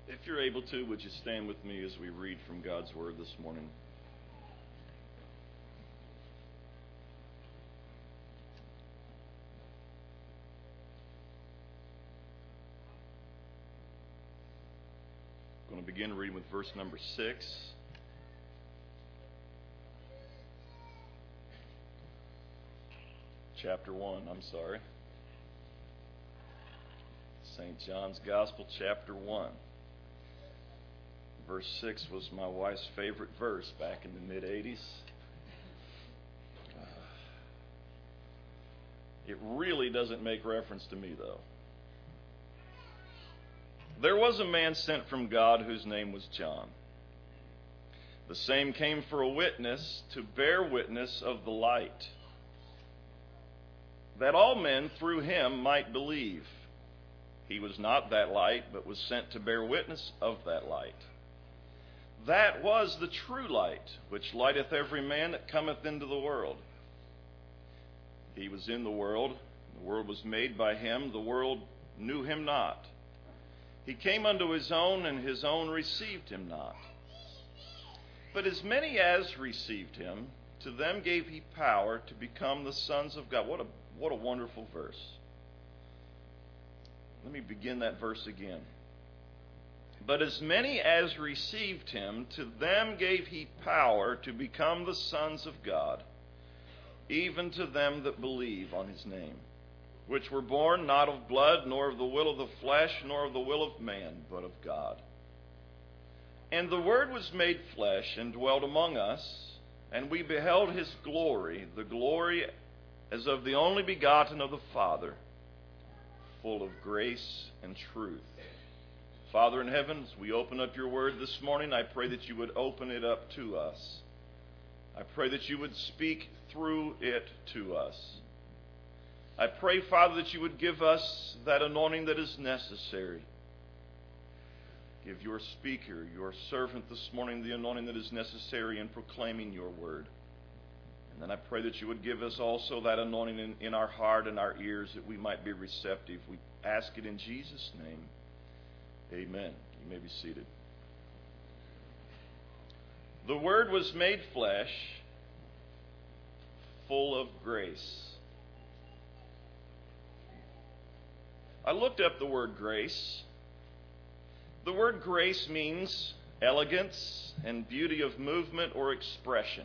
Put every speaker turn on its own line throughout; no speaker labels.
If you're able to, would you stand with me as we read from God's Word this morning? I'm going to begin reading with verse number 6. Chapter 1, I'm sorry. St. John's Gospel, chapter 1. Verse 6 was my wife's favorite verse back in the mid-'80s. It really doesn't make reference to me, though. There was a man sent from God whose name was John. The same came for a witness, to bear witness of the light, that all men through him might believe. He was not that light, but was sent to bear witness of that light. That was the true light, which lighteth every man that cometh into the world. He was in the world was made by him, the world knew him not. He came unto his own, and his own received him not. But as many as received him, to them gave he power to become the sons of God. What a wonderful verse. Let me begin that verse again. But as many as received him, to them gave he power to become the sons of God, even to them that believe on his name, which were born not of blood, nor of the will of the flesh, nor of the will of man, but of God. And the Word was made flesh, and dwelt among us, and we beheld his glory, the glory as of the only begotten of the Father, full of grace and truth. Father in heaven, as we open up your word this morning, I pray that you would open it up to us. I pray that you would speak through it to us. I pray, Father, that you would give us that anointing that is necessary. Give your speaker, your servant this morning, the anointing that is necessary in proclaiming your word. And then I pray that you would give us also that anointing in our heart and our ears, that we might be receptive. We ask it in Jesus' name. Amen. You may be seated. The Word was made flesh, full of grace. I looked up the word grace. The word grace means elegance and beauty of movement or expression.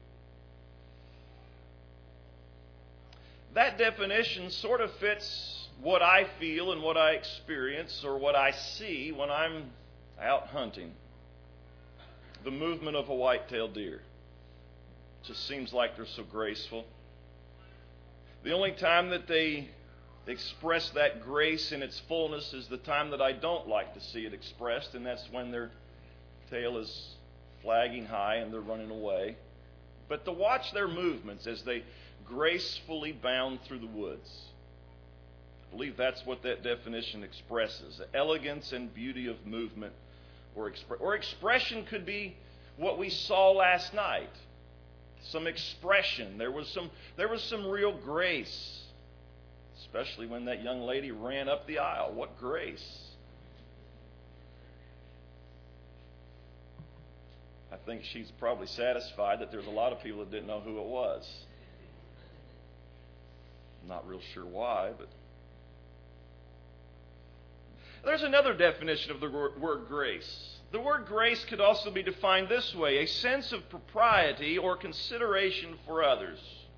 That definition sort of fits what I feel and what I experience or what I see when I'm out hunting. The movement of a white-tailed deer. It just seems like they're so graceful. The only time that they express that grace in its fullness is the time that I don't like to see it expressed, and that's when their tail is flagging high and they're running away. But to watch their movements as they gracefully bound through the woods, I believe that's what that definition expresses. Elegance and beauty of movement or expression could be what we saw last night. Some expression. There was some real grace. Especially when that young lady ran up the aisle. What grace. I think she's probably satisfied that there's a lot of people that didn't know who it was. I'm not real sure why, but there's another definition of the word grace. The word grace could also be defined this way: a sense of propriety or consideration for others.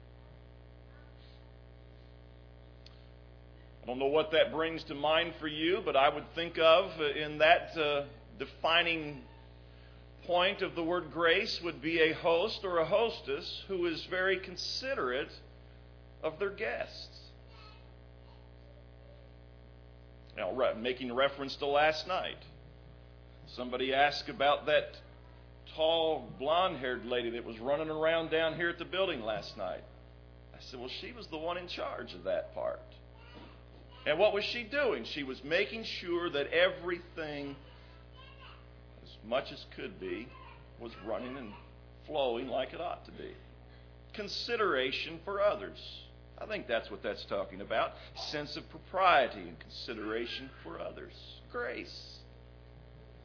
I don't know what that brings to mind for you, but I would think of in that defining point of the word grace would be a host or a hostess who is very considerate of their guests. Now, making reference to last night, somebody asked about that tall, blonde-haired lady that was running around down here at the building last night. I said, well, she was the one in charge of that part. And what was she doing? She was making sure that everything, as much as could be, was running and flowing like it ought to be. Consideration for others. I think that's what that's talking about. Sense of propriety and consideration for others. Grace.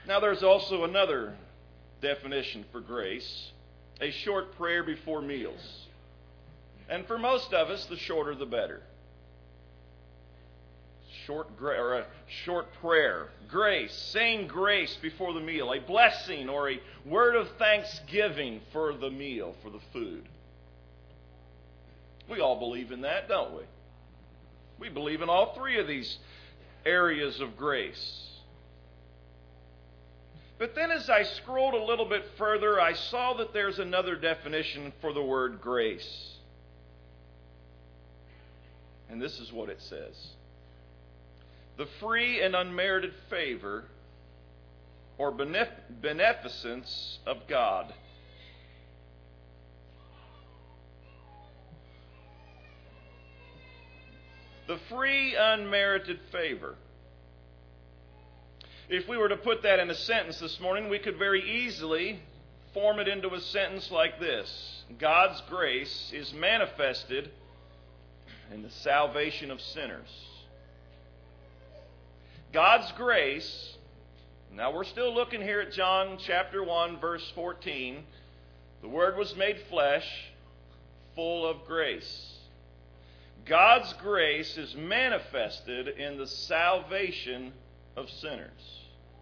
Now there's also another definition for grace, a short prayer before meals. And for most of us, the shorter the better. A short prayer, grace, saying grace before the meal, a blessing or a word of thanksgiving for the meal, for the food. We all believe in that, don't we? We believe in all three of these areas of grace. But then as I scrolled a little bit further, I saw that there's another definition for the word grace. And this is what it says: the free and unmerited favor or beneficence of God. The free, unmerited favor. If we were to put that in a sentence this morning, we could very easily form it into a sentence like this: God's grace is manifested in the salvation of sinners. God's grace, now we're still looking here at John chapter 1, verse 14. The Word was made flesh, full of grace. God's grace is manifested in the salvation of sinners.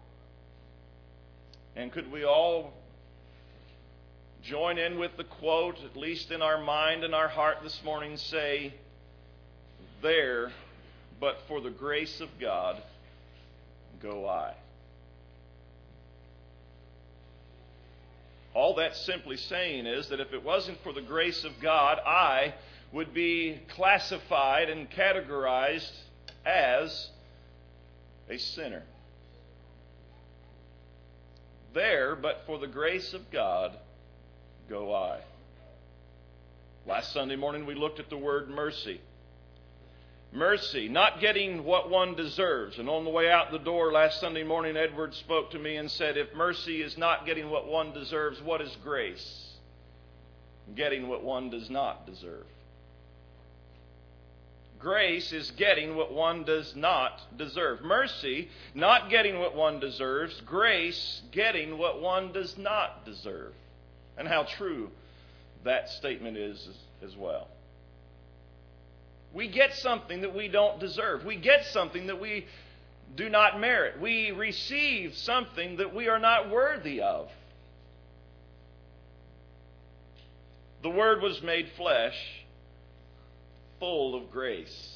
And could we all join in with the quote, at least in our mind and our heart this morning, say, "There, but for the grace of God, go I." All that's simply saying is that if it wasn't for the grace of God, I would be classified and categorized as a sinner. There, but for the grace of God, go I. Last Sunday morning we looked at the word mercy. Mercy, not getting what one deserves. And on the way out the door last Sunday morning, Edward spoke to me and said, if mercy is not getting what one deserves, what is grace? Getting what one does not deserve. Grace is getting what one does not deserve. Mercy, not getting what one deserves. Grace, getting what one does not deserve. And how true that statement is as well. We get something that we don't deserve. We get something that we do not merit. We receive something that we are not worthy of. The Word was made flesh, full of grace.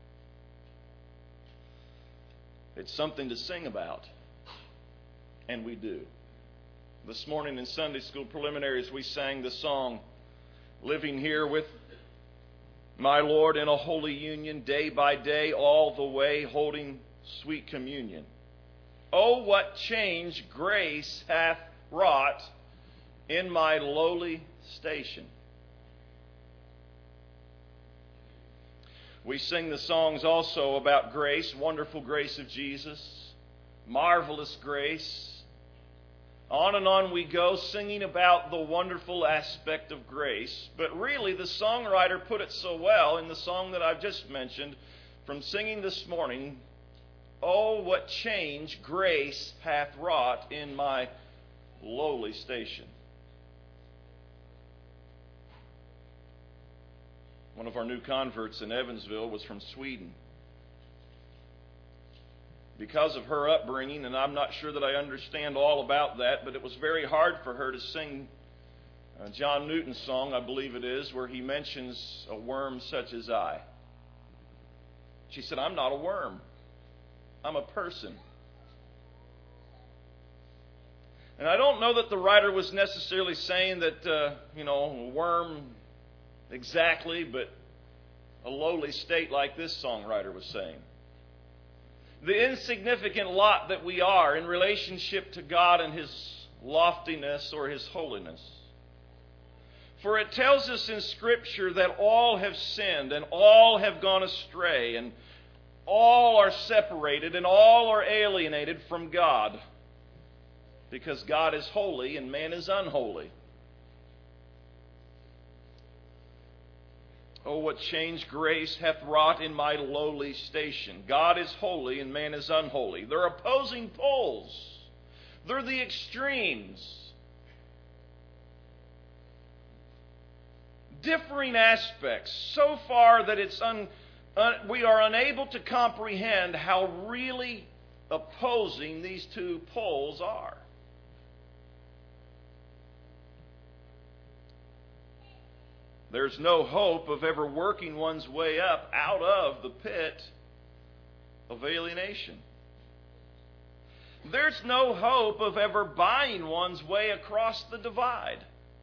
It's something to sing about, and we do. This morning in Sunday school preliminaries, we sang the song, "Living Here with My Lord in a Holy Union, day by day, all the way, holding sweet communion. Oh, what change grace hath wrought in my lowly station." We sing the songs also about grace, wonderful grace of Jesus, marvelous grace. On and on we go, singing about the wonderful aspect of grace. But really, the songwriter put it so well in the song that I've just mentioned from singing this morning, "Oh, what change grace hath wrought in my lowly station." One of our new converts in Evansville was from Sweden. Because of her upbringing, and I'm not sure that I understand all about that, but it was very hard for her to sing John Newton's song, I believe it is, where he mentions a worm such as I. She said, "I'm not a worm. I'm a person." And I don't know that the writer was necessarily saying that, a worm exactly, but a lowly state like this songwriter was saying. The insignificant lot that we are in relationship to God and His loftiness or His holiness. For it tells us in Scripture that all have sinned and all have gone astray and all are separated and all are alienated from God, because God is holy and man is unholy. Oh, what change grace hath wrought in my lowly station. God is holy and man is unholy. They're opposing poles. They're the extremes. Differing aspects so far that we are unable to comprehend how really opposing these two poles are. There's no hope of ever working one's way up out of the pit of alienation. There's no hope of ever buying one's way across the divide.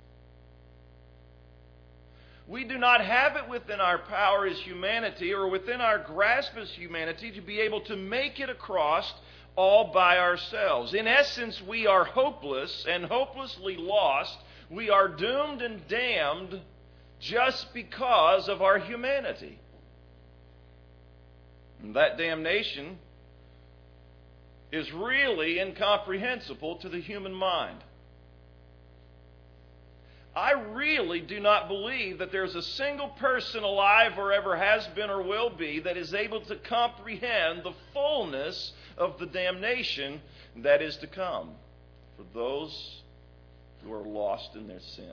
We do not have it within our power as humanity or within our grasp as humanity to be able to make it across all by ourselves. In essence, we are hopeless and hopelessly lost. We are doomed and damned just because of our humanity. And that damnation is really incomprehensible to the human mind. I really do not believe that there's a single person alive or ever has been or will be that is able to comprehend the fullness of the damnation that is to come for those who are lost in their sin.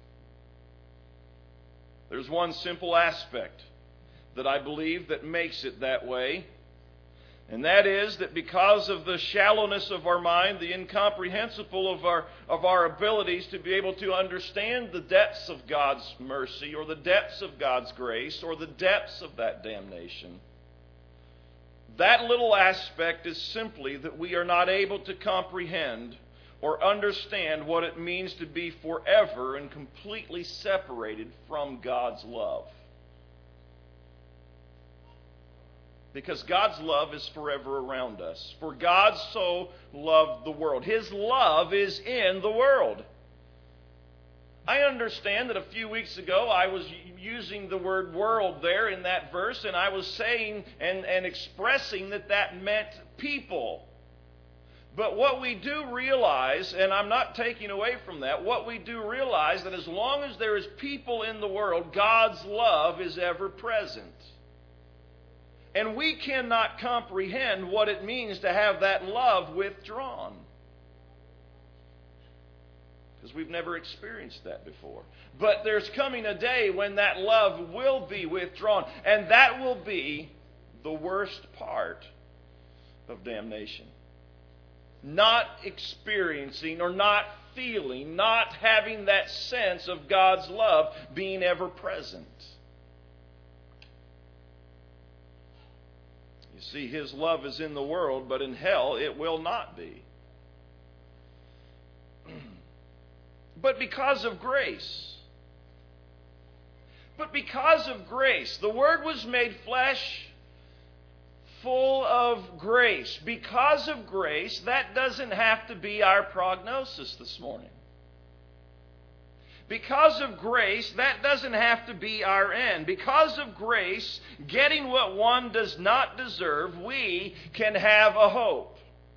There's one simple aspect that I believe that makes it that way, and that is that because of the shallowness of our mind, the incomprehensible of our abilities to be able to understand the depths of God's mercy or the depths of God's grace or the depths of that damnation, that little aspect is simply that we are not able to comprehend or understand what it means to be forever and completely separated from God's love. Because God's love is forever around us. For God so loved the world. His love is in the world. I understand that a few weeks ago I was using the word world there in that verse, and I was saying and expressing that meant people. But what we do realize, and I'm not taking away from that, what we do realize that as long as there is people in the world, God's love is ever present. And we cannot comprehend what it means to have that love withdrawn. Because we've never experienced that before. But there's coming a day when that love will be withdrawn. And that will be the worst part of damnation. Not experiencing or not feeling, not having that sense of God's love being ever present. You see, His love is in the world, but in hell it will not be. But because of grace. The Word was made flesh, full of grace. Because of grace, that doesn't have to be our prognosis this morning. Because of grace, that doesn't have to be our end. Because of grace, getting what one does not deserve, we can have a hope.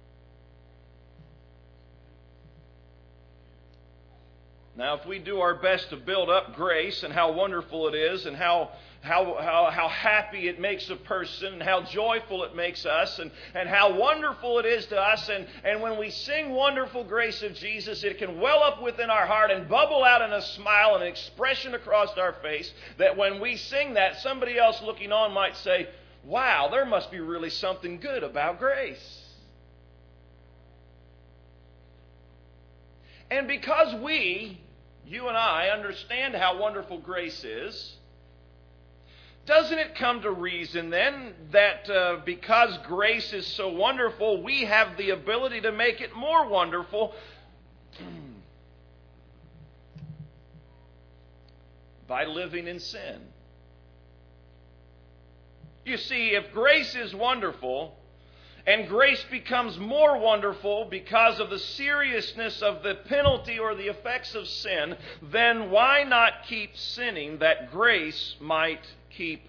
Now, if we do our best to build up grace and how wonderful it is and how happy it makes a person and how joyful it makes us and how wonderful it is to us, and when we sing Wonderful Grace of Jesus, it can well up within our heart and bubble out in a smile and an expression across our face that when we sing that, somebody else looking on might say, wow, there must be really something good about grace. And because you and I, understand how wonderful grace is, doesn't it come to reason then that because grace is so wonderful, we have the ability to make it more wonderful by living in sin? You see, if grace is wonderful, and grace becomes more wonderful because of the seriousness of the penalty or the effects of sin, then why not keep sinning that grace might keep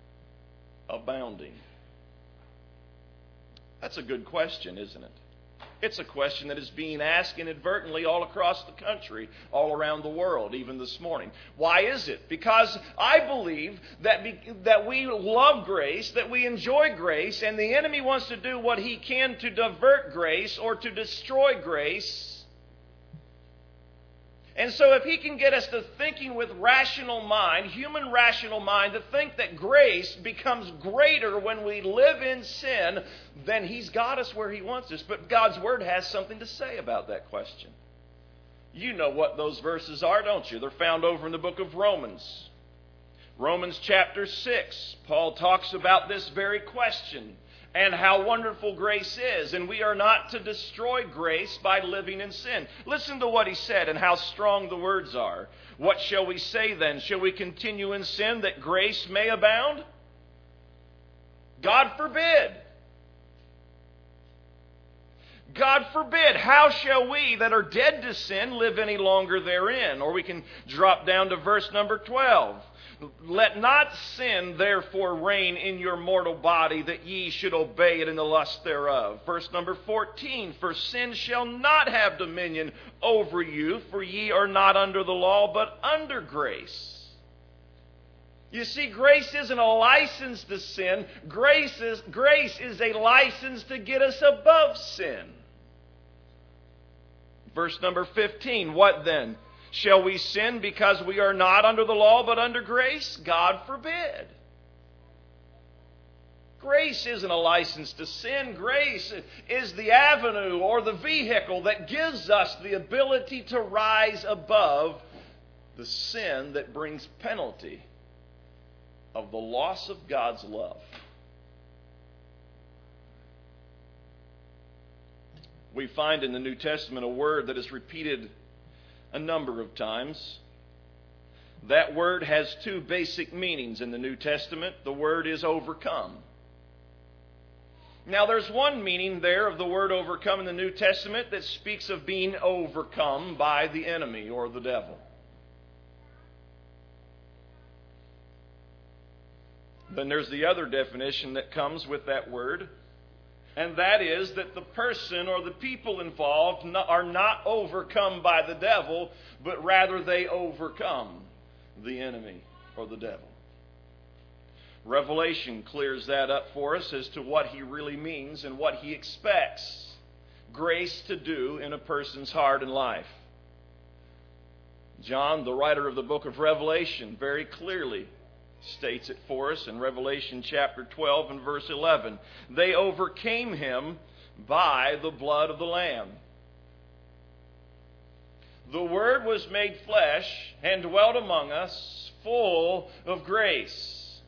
abounding? That's a good question, isn't it? It's a question that is being asked inadvertently all across the country, all around the world, even this morning. Why is it? Because I believe that we love grace, that we enjoy grace, and the enemy wants to do what he can to divert grace or to destroy grace. And so if he can get us to thinking with rational mind, human rational mind, to think that grace becomes greater when we live in sin, then he's got us where he wants us. But God's Word has something to say about that question. You know what those verses are, don't you? They're found over in the book of Romans. Romans chapter 6. Paul talks about this very question and how wonderful grace is. And we are not to destroy grace by living in sin. Listen to what he said and how strong the words are. What shall we say then? Shall we continue in sin that grace may abound? God forbid. God forbid. How shall we that are dead to sin live any longer therein? Or we can drop down to verse number 12. Let not sin therefore reign in your mortal body, that ye should obey it in the lust thereof. Verse number 14. For sin shall not have dominion over you, for ye are not under the law, but under grace. You see, grace isn't a license to sin. Grace is a license to get us above sin. Verse number 15. What then? Shall we sin because we are not under the law but under grace? God forbid. Grace isn't a license to sin. Grace is the avenue or the vehicle that gives us the ability to rise above the sin that brings penalty of the loss of God's love. We find in the New Testament a word that is repeated a number of times. That word has two basic meanings in the New Testament. The word is overcome. Now there's one meaning there of the word overcome in the New Testament that speaks of being overcome by the enemy or the devil. Then there's the other definition that comes with that word, and that is that the person or the people involved are not overcome by the devil, but rather they overcome the enemy or the devil. Revelation clears that up for us as to what he really means and what he expects grace to do in a person's heart and life. John, the writer of the book of Revelation, very clearly states it for us in Revelation chapter 12 and verse 11. They overcame him by the blood of the Lamb. The Word was made flesh and dwelt among us, full of grace.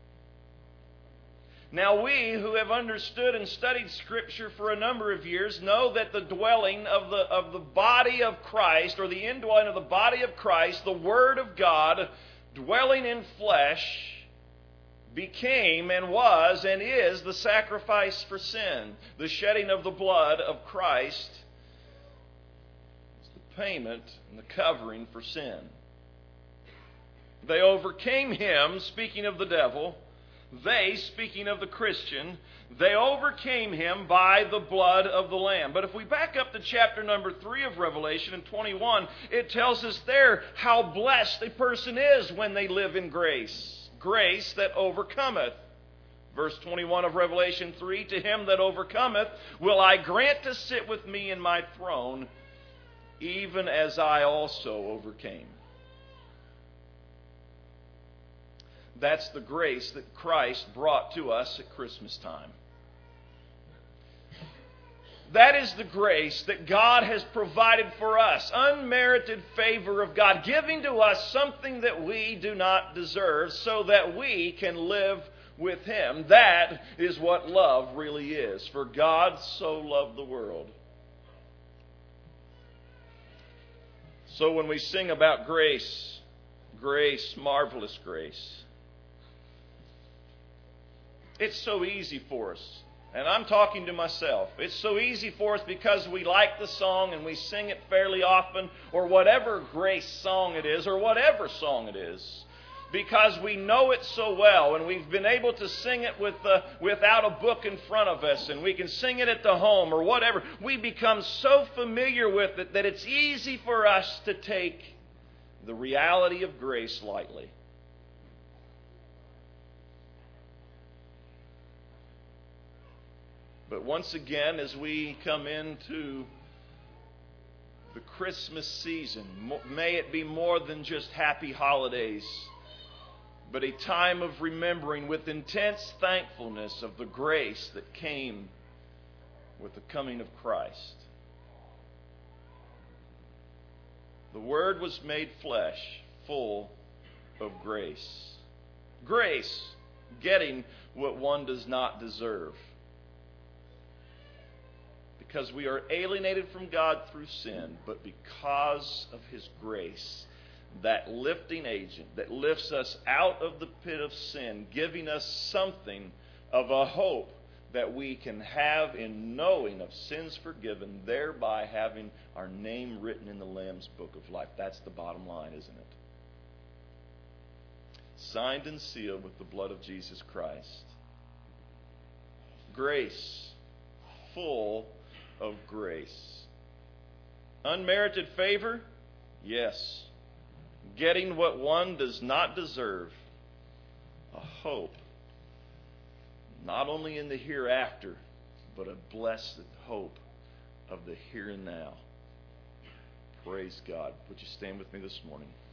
Now we who have understood and studied Scripture for a number of years know that the dwelling of the body of Christ, or the indwelling of the body of Christ, the Word of God, dwelling in flesh, became and was and is the sacrifice for sin. The shedding of the blood of Christ is the payment and the covering for sin. They overcame him, speaking of the devil. They, speaking of the Christian, they overcame him by the blood of the Lamb. But if we back up to chapter number 3 of Revelation in 21, it tells us there how blessed a person is when they live in grace. Grace that overcometh. Verse 21 of Revelation 3, to him that overcometh will I grant to sit with me in my throne, even as I also overcame. That's the grace that Christ brought to us at Christmas time. That is the grace that God has provided for us. Unmerited favor of God, giving to us something that we do not deserve so that we can live with Him. That is what love really is. For God so loved the world. So when we sing about grace, grace, marvelous grace, it's so easy for us. And I'm talking to myself. It's so easy for us because we like the song and we sing it fairly often, or whatever grace song it is, or whatever song it is. because we know it so well, and we've been able to sing it without a book in front of us, and we can sing it at the home or whatever. We become so familiar with it that it's easy for us to take the reality of grace lightly. But once again, as we come into the Christmas season, may it be more than just happy holidays, but a time of remembering with intense thankfulness of the grace that came with the coming of Christ. The Word was made flesh, full of grace. Grace, getting what one does not deserve. Because we are alienated from God through sin, but because of His grace, that lifting agent that lifts us out of the pit of sin, giving us something of a hope that we can have in knowing of sins forgiven, thereby having our name written in the Lamb's book of life. That's the bottom line, isn't it? Signed and sealed with the blood of Jesus Christ. Grace, full of grace. Unmerited favor? Yes. Getting what one does not deserve. A hope, not only in the hereafter, but a blessed hope of the here and now. Praise God. Would you stand with me this morning?